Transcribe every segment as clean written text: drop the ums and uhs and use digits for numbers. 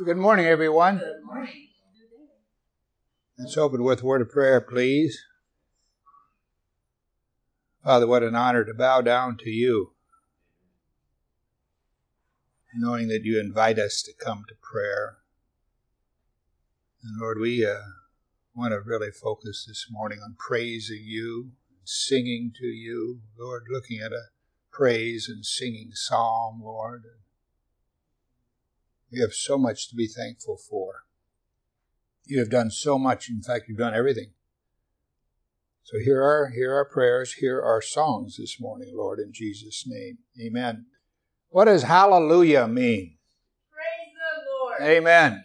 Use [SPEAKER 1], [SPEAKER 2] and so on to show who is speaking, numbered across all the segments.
[SPEAKER 1] Good morning, everyone.
[SPEAKER 2] Good morning.
[SPEAKER 1] Let's open with a word of prayer, please. Father, what an honor to bow down to you, knowing that you invite us to come to prayer. And Lord, we want to really focus this morning on praising you, singing to you. Lord, looking at a praise and singing psalm, Lord. We have so much to be thankful for. You have done so much. In fact, you've done everything. So hear our prayers, hear our songs this morning, Lord, in Jesus' name. Amen. What does hallelujah mean?
[SPEAKER 2] Praise the Lord.
[SPEAKER 1] Amen.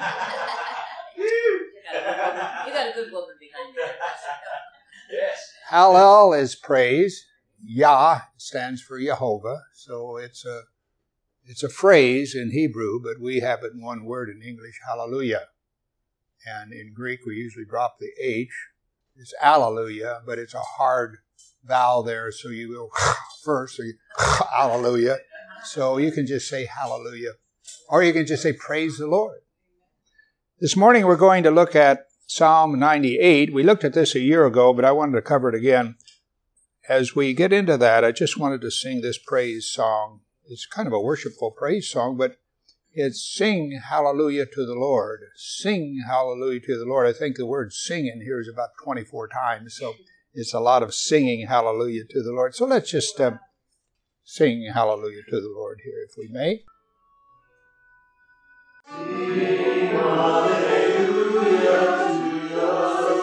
[SPEAKER 2] You got a good woman behind you.
[SPEAKER 3] Yes.
[SPEAKER 1] Hallel is praise. Yah stands for Jehovah. So it's a phrase in Hebrew, but we have it in one word in English, hallelujah. And in Greek, we usually drop the H. It's alleluia, but it's a hard vowel there, so you go first, so you hallelujah. So you can just say hallelujah. Or you can just say praise the Lord. This morning we're going to look at Psalm 98. We looked at this a year ago, but I wanted to cover it again. As we get into that, I just wanted to sing this praise song. It's kind of a worshipful praise song, but it's sing hallelujah to the Lord. Sing hallelujah to the Lord. I think the word sing in here is about 24 times, so it's a lot of singing hallelujah to the Lord. So let's just sing hallelujah to the Lord here, if we may.
[SPEAKER 3] Sing hallelujah to the Lord.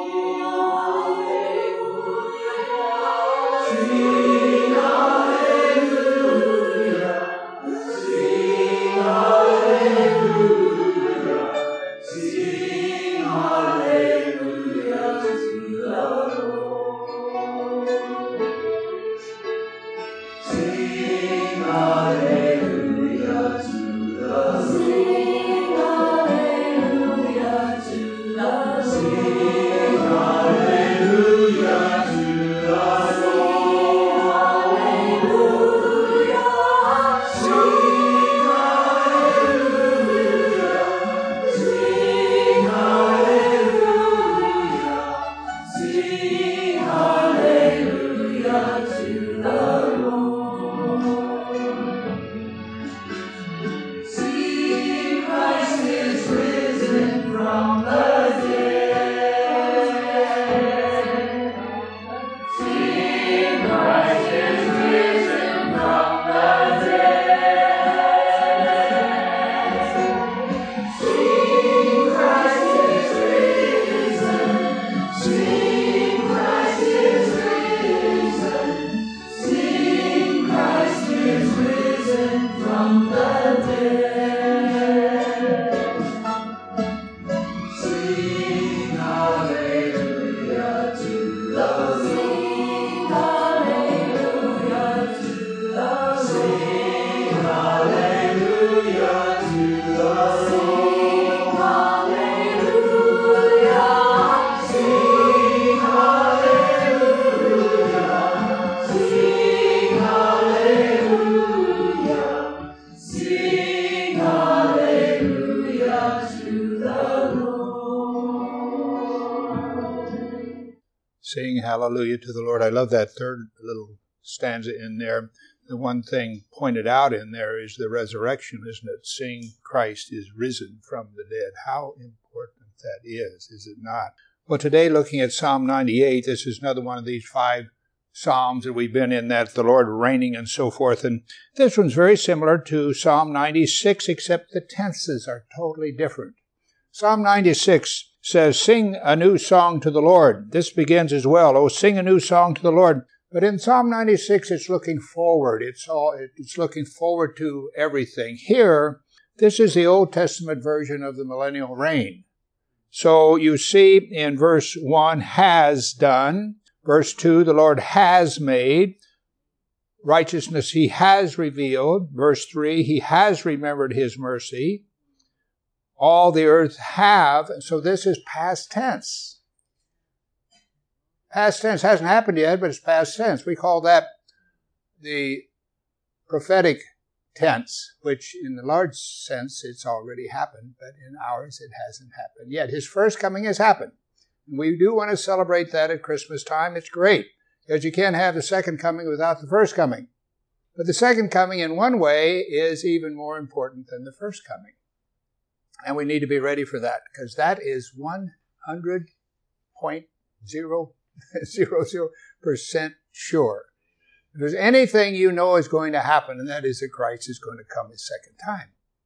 [SPEAKER 3] Sing hallelujah. Sing hallelujah. Sing hallelujah to the Lord. Sing hallelujah to the Lord. Sing hallelujah to the Lord. Sing hallelujah to the Lord.
[SPEAKER 1] Sing hallelujah to the Lord. I love that third little stanza in there. The one thing pointed out in there is the resurrection, isn't it? Sing, Christ is risen from the dead. How important that is it not? Well, today, looking at Psalm 98, this is another one of these 5 Psalms that we've been in, that the Lord reigning and so forth. And this one's very similar to Psalm 96, except the tenses are totally different. Psalm 96 says, sing a new song to the Lord. This begins as well. Oh, sing a new song to the Lord. But in Psalm 96, it's looking forward. It's looking forward to everything. Here, this is the Old Testament version of the millennial reign. So you see in verse 1, has done. Verse 2, the Lord has made. Righteousness he has revealed. Verse 3, he has remembered his mercy. All the earth have. So this is past tense. Past tense hasn't happened yet, but it's past tense. We call that the prophetic tense, which in the large sense it's already happened, but in ours it hasn't happened yet. His first coming has happened. And we do want to celebrate that at Christmas time. It's great, because you can't have the second coming without the first coming. But the second coming in one way is even more important than the first coming. And we need to be ready for that, because that is 100.000% sure. If there's anything you know is going to happen, and that is that Christ is going to come his second time.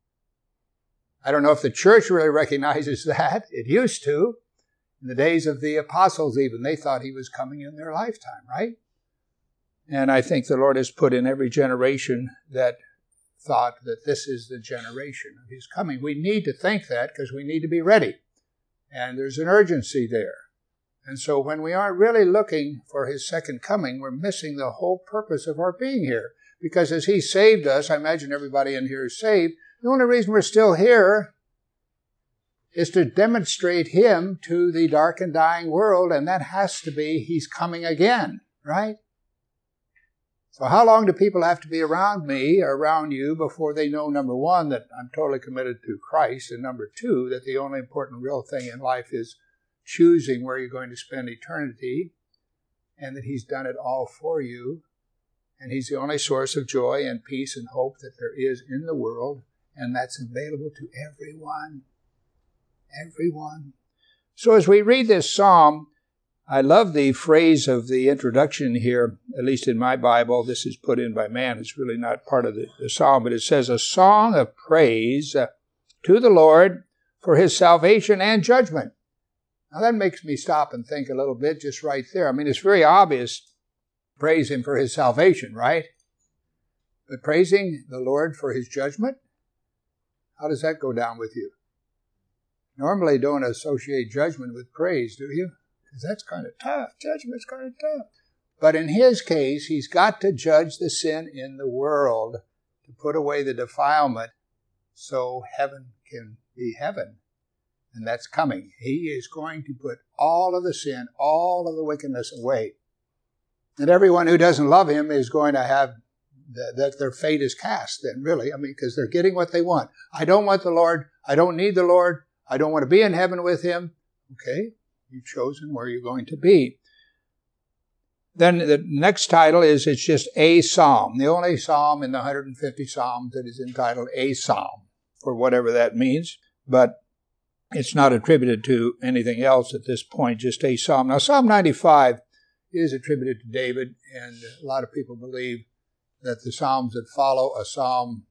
[SPEAKER 1] I don't know if the church really recognizes that. It used to. In the days of the apostles even, they thought he was coming in their lifetime, right? And I think the Lord has put in every generation that thought that this is the generation of his coming. We need to think that because we need to be ready. And there's an urgency there. And so when we aren't really looking for his second coming, we're missing the whole purpose of our being here. Because as he saved us, I imagine everybody in here is saved, the only reason we're still here is to demonstrate him to the dark and dying world, and that has to be he's coming again, right? So how long do people have to be around me or around you before they know, number one, that I'm totally committed to Christ, and number two, that the only important real thing in life is choosing where you're going to spend eternity, and that he's done it all for you, and he's the only source of joy and peace and hope that there is in the world, and that's available to everyone. Everyone. So as we read this psalm, I love the phrase of the introduction here, at least in my Bible. This is put in by man. It's really not part of the psalm, but it says, a song of praise to the Lord for his salvation and judgment. Now that makes me stop and think a little bit just right there. I mean, it's very obvious, praise him for his salvation, right? But praising the Lord for his judgment? How does that go down with you? Normally don't associate judgment with praise, do you? Because that's kind of tough. Judgment's kind of tough. But in his case, he's got to judge the sin in the world to put away the defilement so heaven can be heaven. And that's coming. He is going to put all of the sin, all of the wickedness away. And everyone who doesn't love him is going to have that their fate is cast then, really. I mean, because they're getting what they want. I don't want the Lord. I don't need the Lord. I don't want to be in heaven with him. Okay, you've chosen where you're going to be. Then the next title is, it's just a psalm. The only psalm in the 150 psalms that is entitled a psalm, for whatever that means. But it's not attributed to anything else at this point, just a psalm. Now, Psalm 95 is attributed to David, and a lot of people believe that the psalms that follow a psalm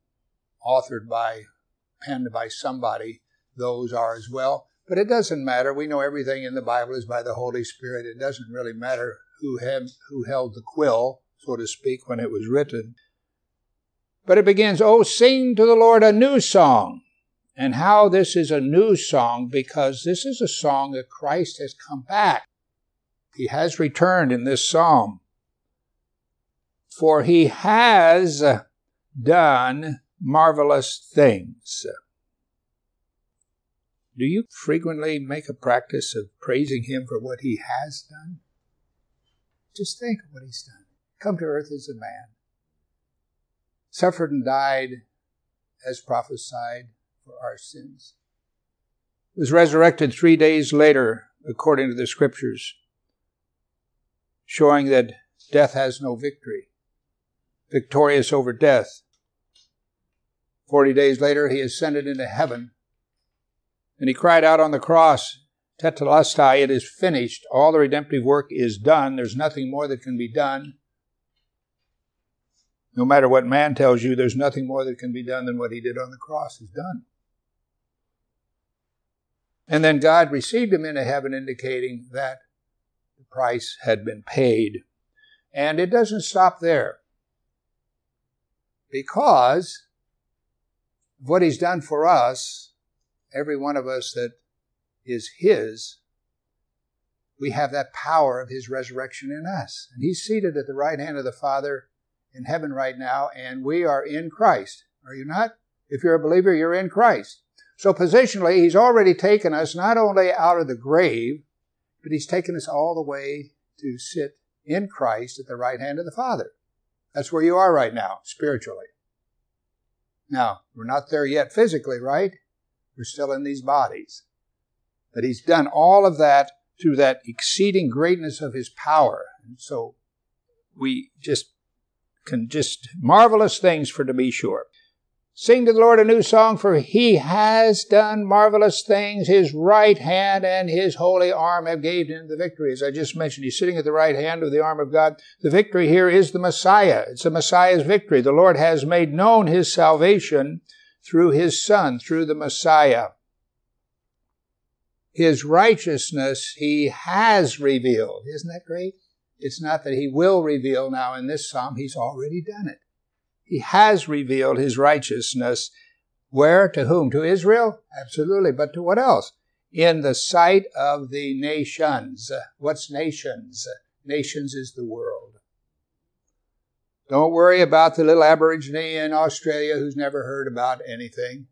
[SPEAKER 1] penned by somebody, those are as well. But it doesn't matter. We know everything in the Bible is by the Holy Spirit. It doesn't really matter who held the quill, so to speak, when it was written. But it begins, oh, sing to the Lord a new song. And how this is a new song, because this is a song that Christ has come back. He has returned in this psalm. For he has done marvelous things. Do you frequently make a practice of praising him for what he has done? Just think of what he's done. Come to earth as a man. Suffered and died as prophesied for our sins. Was resurrected 3 days later, according to the Scriptures, showing that death has no victory. Victorious over death. 40 days later, he ascended into heaven. And he cried out on the cross, Tetelestai, it is finished. All the redemptive work is done. There's nothing more that can be done. No matter what man tells you, there's nothing more that can be done than what he did on the cross is done. And then God received him into heaven, indicating that the price had been paid. And it doesn't stop there. Because of what he's done for us, every one of us that is his, we have that power of his resurrection in us. And he's seated at the right hand of the Father in heaven right now, and we are in Christ. Are you not? If you're a believer, you're in Christ. So positionally, he's already taken us not only out of the grave, but he's taken us all the way to sit in Christ at the right hand of the Father. That's where you are right now, spiritually. Now, we're not there yet physically, right? We're still in these bodies. But He's done all of that through that exceeding greatness of His power. And so we marvelous things for to be sure. Sing to the Lord a new song, for He has done marvelous things. His right hand and His holy arm have gave Him the victory. As I just mentioned, He's sitting at the right hand of the arm of God. The victory here is the Messiah. It's the Messiah's victory. The Lord has made known His salvation through His Son, through the Messiah. His righteousness He has revealed. Isn't that great? It's not that He will reveal now in this psalm. He's already done it. He has revealed His righteousness. Where? To whom? To Israel? Absolutely. But to what else? In the sight of the nations. What's nations? Nations is the world. Don't worry about the little Aborigine in Australia who's never heard about anything.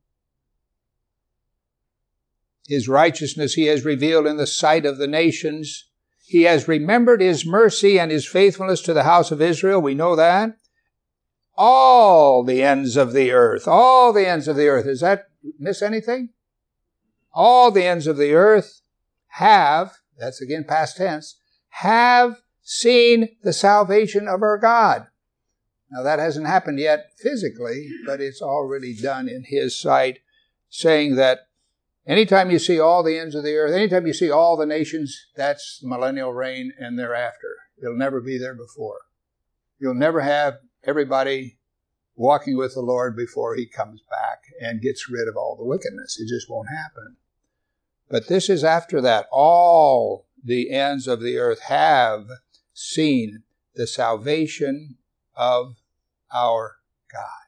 [SPEAKER 1] His righteousness He has revealed in the sight of the nations. He has remembered His mercy and His faithfulness to the house of Israel. We know that. All the ends of the earth. All the ends of the earth. Does that miss anything? All the ends of the earth have, that's again past tense, have seen the salvation of our God. Now that hasn't happened yet physically, but it's already done in His sight, saying that anytime you see all the ends of the earth, anytime you see all the nations, that's the millennial reign and thereafter. It'll never be there before. You'll never have everybody walking with the Lord before He comes back and gets rid of all the wickedness. It just won't happen. But this is after that. All the ends of the earth have seen the salvation of our God.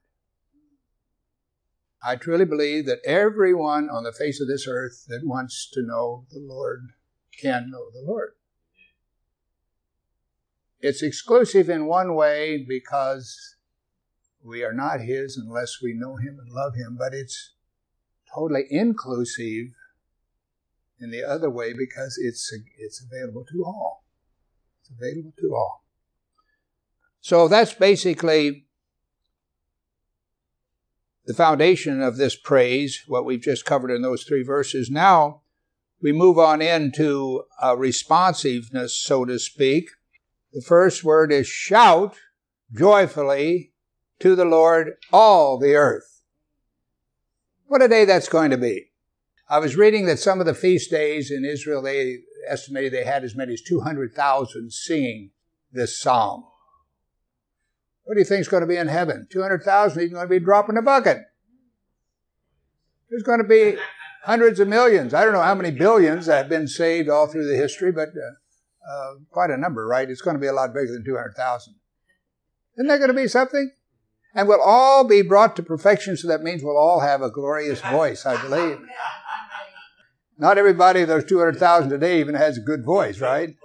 [SPEAKER 1] I truly believe that everyone on the face of this earth that wants to know the Lord can know the Lord. It's exclusive in one way because we are not His unless we know Him and love Him, but it's totally inclusive in the other way because it's available to all. It's available to all. So that's basically the foundation of this praise, what we've just covered in those 3 verses. Now we move on into responsiveness, so to speak. The first word is shout joyfully to the Lord, all the earth. What a day that's going to be. I was reading that some of the feast days in Israel, they estimated they had as many as 200,000 singing this psalm. What do you think is going to be in heaven? 200,000 is going to be dropping a bucket. There's going to be hundreds of millions. I don't know how many billions have been saved all through the history, but quite a number, right? It's going to be a lot bigger than 200,000. Isn't that going to be something? And we'll all be brought to perfection, so that means we'll all have a glorious voice, I believe. Not everybody of those 200,000 today even has a good voice, right?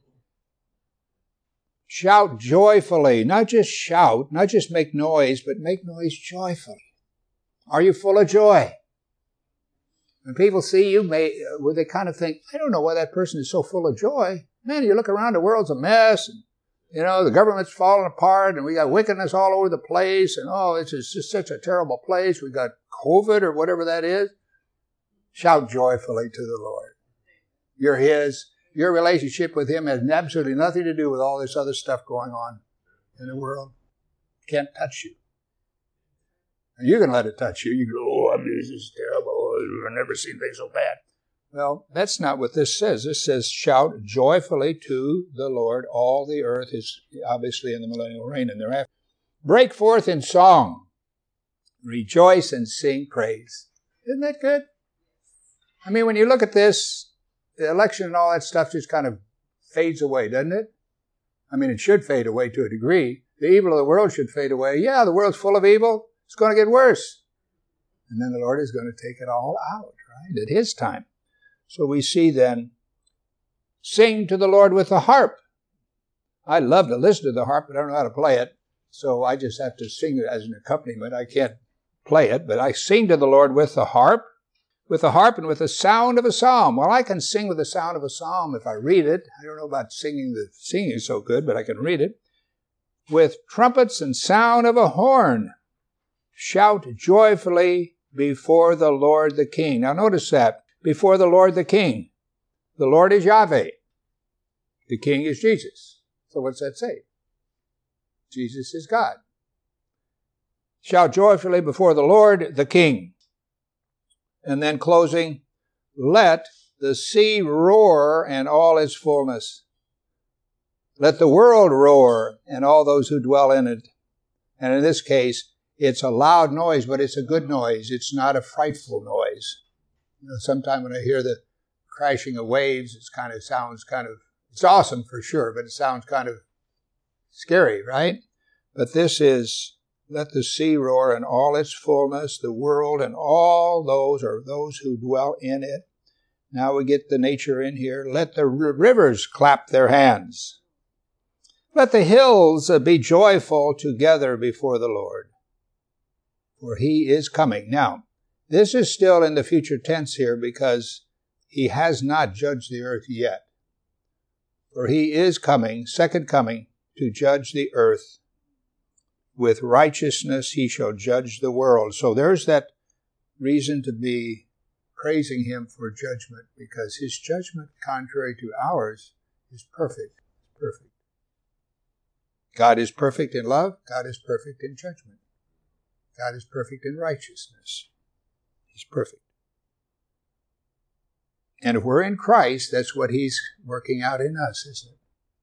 [SPEAKER 1] Shout joyfully. Not just shout, not just make noise, but make noise joyfully. Are you full of joy? When people see you, will they kind of think, I don't know why that person is so full of joy. Man, you look around, the world's a mess, and the government's falling apart, and we got wickedness all over the place, and it's just such a terrible place. We got COVID or whatever that is. Shout joyfully to the Lord. You're His. Your relationship with Him has absolutely nothing to do with all this other stuff going on in the world. It can't touch you. And you can let it touch you. You go, this is terrible. I've never seen things so bad. Well, that's not what this says. This says, shout joyfully to the Lord. All the earth is obviously in the millennial reign and thereafter. Break forth in song. Rejoice and sing praise. Isn't that good? I mean, when you look at this, the election and all that stuff just kind of fades away, doesn't it? I mean, it should fade away to a degree. The evil of the world should fade away. Yeah, the world's full of evil. It's going to get worse. And then the Lord is going to take it all out, right, at His time. So we see then, sing to the Lord with the harp. I love to listen to the harp, but I don't know how to play it. So I just have to sing it as an accompaniment. I can't play it, but I sing to the Lord with the harp and with the sound of a psalm. Well, I can sing with the sound of a psalm if I read it. I don't know about singing so good, but I can read it. With trumpets and sound of a horn. Shout joyfully before the Lord the King. Now notice that. Before the Lord the King. The Lord is Yahweh. The King is Jesus. So what's that say? Jesus is God. Shout joyfully before the Lord the King. And then closing, let the sea roar and all its fullness. Let the world roar and all those who dwell in it. And in this case, it's a loud noise, but it's a good noise. It's not a frightful noise. Sometimes when I hear the crashing of waves, it's awesome for sure, but it sounds kind of scary, right? But this is, let the sea roar and all its fullness, the world and all those, or those who dwell in it. Now we get the nature in here. Let the rivers clap their hands. Let the hills be joyful together before the Lord, for he is coming. Now, this is still in the future tense here because he has not judged the earth yet. For he is coming, second coming, to judge the earth. With righteousness he shall judge the world. So there's that reason to be praising him for judgment, because his judgment, contrary to ours, is perfect. Perfect. God is perfect in love. God is perfect in judgment. God is perfect in righteousness. He's perfect. And if we're in Christ, that's what he's working out in us, isn't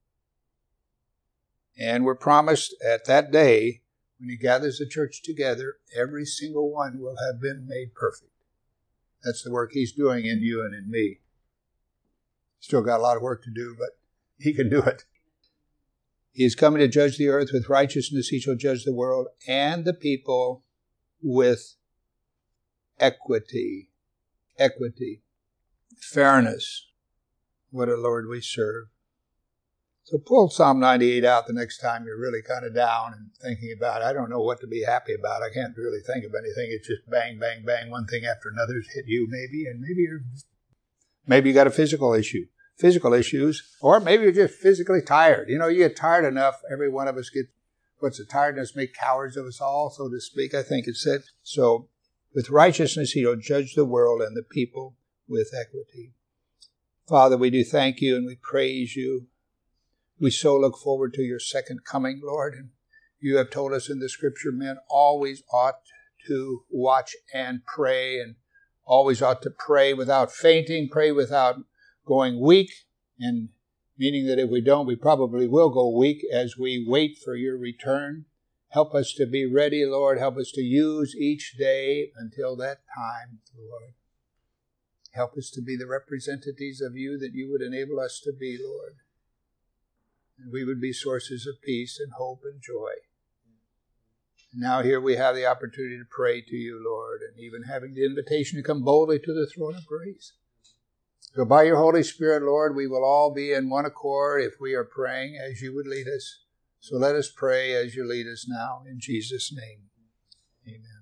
[SPEAKER 1] it? And we're promised at that day, when he gathers the church together, every single one will have been made perfect. That's the work he's doing in you and in me. Still got a lot of work to do, but he can do it. He is coming to judge the earth with righteousness. He shall judge the world and the people with equity. Equity. Fairness. What a Lord we serve. So pull Psalm 98 out the next time you're really kind of down and thinking about, I don't know what to be happy about. I can't really think of anything. It's just bang, bang, bang, one thing after another's hit you maybe, and maybe you got a physical issue. Physical issues, or maybe you're just physically tired. You get tired enough. Every one of us what's the tiredness make cowards of us all, so to speak, I think it said. So, with righteousness he'll judge the world and the people with equity. Father, we do thank you and we praise you. We so look forward to your second coming, Lord. And you have told us in the scripture, men always ought to watch and pray, and always ought to pray without fainting, pray without going weak, and meaning that if we don't, we probably will go weak as we wait for your return. Help us to be ready, Lord. Help us to use each day until that time, Lord. Help us to be the representatives of you that you would enable us to be, Lord. And we would be sources of peace and hope and joy. And now here we have the opportunity to pray to you, Lord, and even having the invitation to come boldly to the throne of grace. So by your Holy Spirit, Lord, we will all be in one accord if we are praying as you would lead us. So let us pray as you lead us now, in Jesus' name. Amen.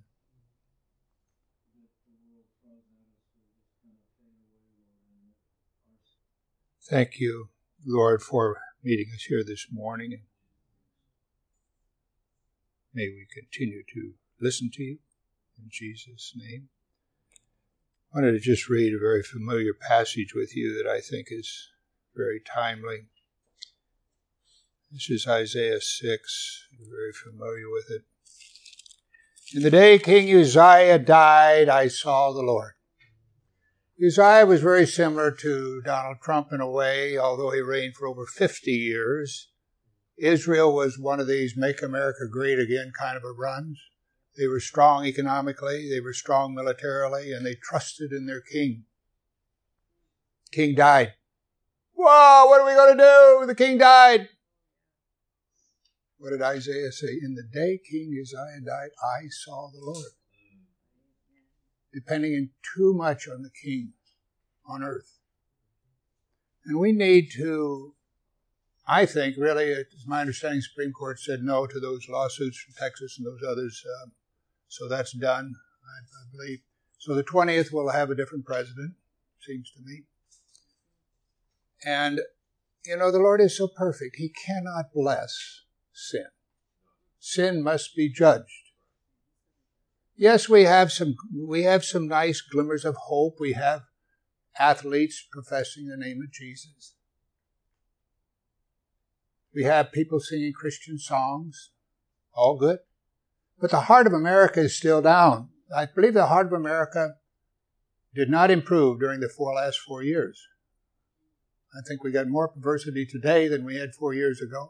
[SPEAKER 1] Thank you, Lord, for meeting us here this morning. May we continue to listen to you, in Jesus' name. I wanted to just read a very familiar passage with you that I think is very timely. This is Isaiah 6. You're very familiar with it. In the day King Uzziah died, I saw the Lord. Uzziah was very similar to Donald Trump in a way, although he reigned for over 50 years. Israel was one of these make America great again kind of a runs. They were strong economically, they were strong militarily, and they trusted in their king. King died. Whoa, what are we going to do? The king died. What did Isaiah say? In the day King Uzziah died, I saw the Lord. Depending too much on the king on earth. And we need to, I think, really, it's my understanding, the Supreme Court said no to those lawsuits from Texas and those others. So that's done, I believe. So the 20th will have a different president, seems to me. And, the Lord is so perfect. He cannot bless sin. Sin must be judged. Yes, we have some nice glimmers of hope. We have athletes professing the name of Jesus. We have people singing Christian songs. All good. But the heart of America is still down. I believe the heart of America did not improve during the last 4 years. I think we got more perversity today than we had 4 years ago.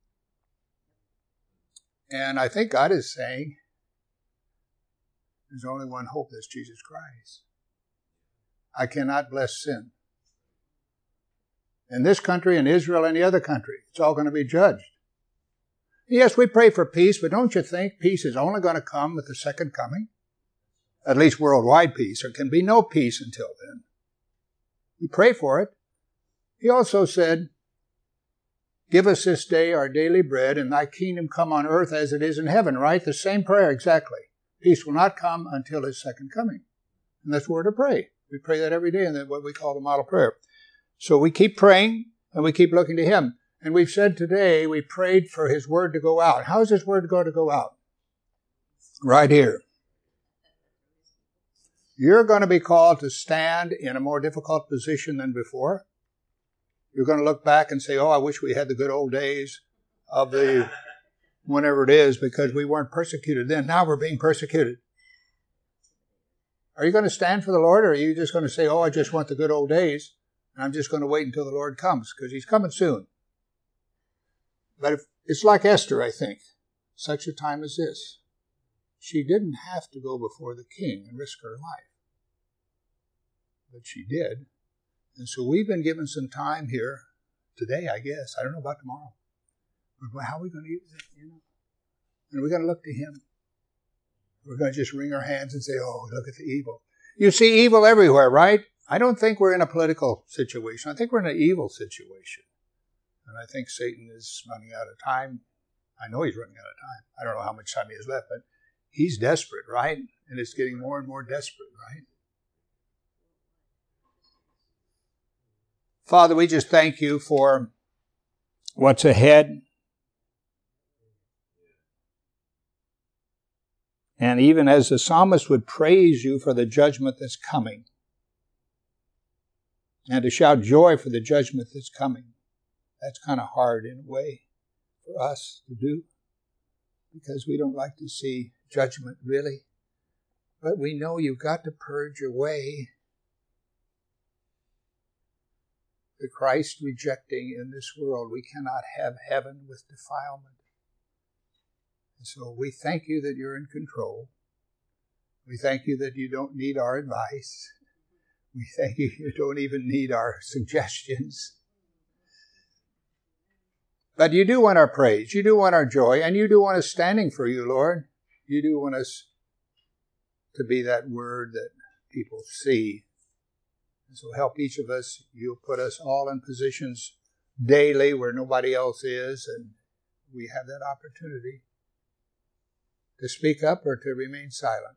[SPEAKER 1] And I think God is saying there's only one hope, that's Jesus Christ. I cannot bless sin. In this country, in Israel, any other country, it's all going to be judged. Yes, we pray for peace, but don't you think peace is only going to come with the second coming? At least worldwide peace. There can be no peace until then. We pray for it. He also said, give us this day our daily bread, and thy kingdom come on earth as it is in heaven, right? The same prayer exactly. Peace will not come until his second coming. And that's where to pray. We pray that every day in what we call the model prayer. So we keep praying, and we keep looking to him. And we've said today, we prayed for his word to go out. How is his word going to go out? Right here. You're going to be called to stand in a more difficult position than before. You're going to look back and say, oh, I wish we had the good old days of the whenever it is, because we weren't persecuted then. Now we're being persecuted. Are you going to stand for the Lord, or are you just going to say, oh, I just want the good old days, and I'm just going to wait until the Lord comes, because he's coming soon? But it's like Esther, I think, such a time as this. She didn't have to go before the king and risk her life. But she did. And so we've been given some time here today, I guess. I don't know about tomorrow. But how are we going to use it, And we're going to look to him. We're going to just wring our hands and say, oh, look at the evil. You see evil everywhere, right? I don't think we're in a political situation. I think we're in an evil situation. And I think Satan is running out of time. I know he's running out of time. I don't know how much time he has left, but he's desperate, right? And it's getting more and more desperate, right? Father, we just thank you for what's ahead. And even as the psalmist would praise you for the judgment that's coming, and to shout joy for the judgment that's coming, that's kind of hard in a way for us to do, because we don't like to see judgment really. But we know you've got to purge away the Christ rejecting in this world. We cannot have heaven with defilement. And so we thank you that you're in control. We thank you that you don't need our advice. We thank you you don't even need our suggestions. But you do want our praise. You do want our joy. And you do want us standing for you, Lord. You do want us to be that word that people see. And so help each of us. You'll put us all in positions daily where nobody else is, and we have that opportunity to speak up or to remain silent.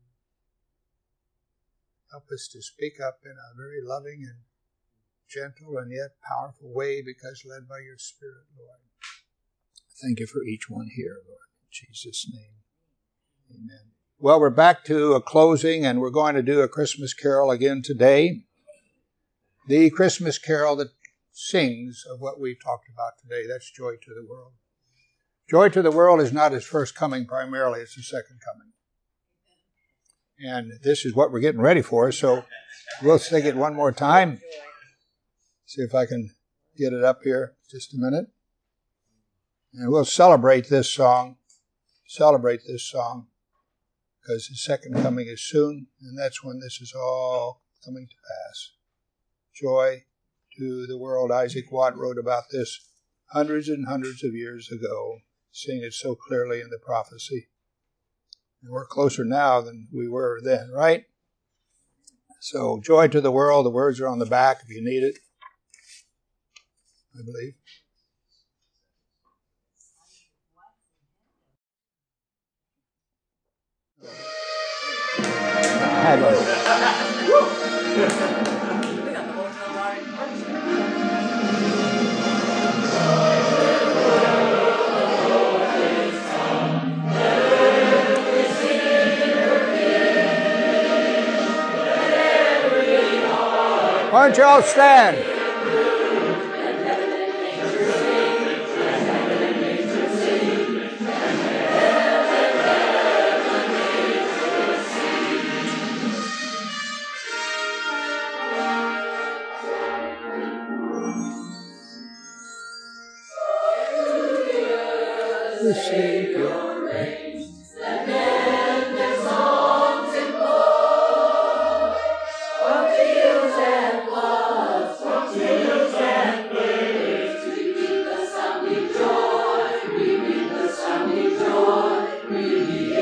[SPEAKER 1] Help us to speak up in a very loving and gentle and yet powerful way, because led by your Spirit, Lord. Thank you for each one here, Lord. In Jesus' name, amen. Well, we're back to a closing, and we're going to do a Christmas carol again today. The Christmas carol that sings of what we've talked about today. That's Joy to the World. Joy to the World is not his first coming primarily, it's his second coming. And this is what we're getting ready for, so we'll sing it one more time. See if I can get it up here just a minute. And we'll celebrate this song, because his second coming is soon, and that's when this is all coming to pass. Joy to the world. Isaac Watt wrote about this hundreds and hundreds of years ago, seeing it so clearly in the prophecy. And we're closer now than we were then, right? So, Joy to the World. The words are on the back if you need it, I believe. I had one. Why don't you all stand? The Savior reigns, let men their songs implore, from fields and floods, from fields and waves, we meet the sounding joy, we meet the sounding joy, we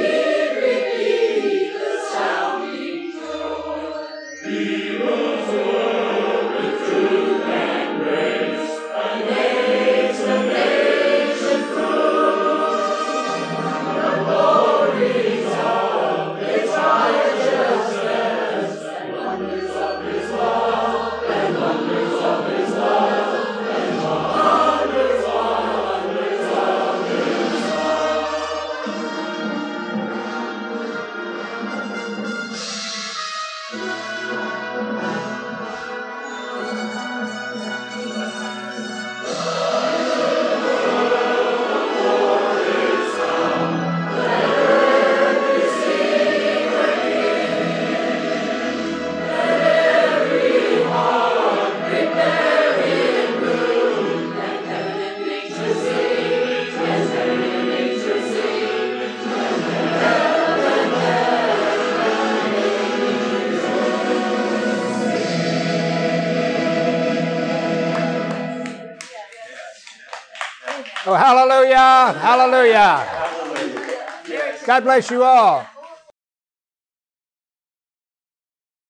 [SPEAKER 1] meet the sounding joy. He rules the world with truth and grace, and makes the nations through. Oh, hallelujah, hallelujah. God bless you all.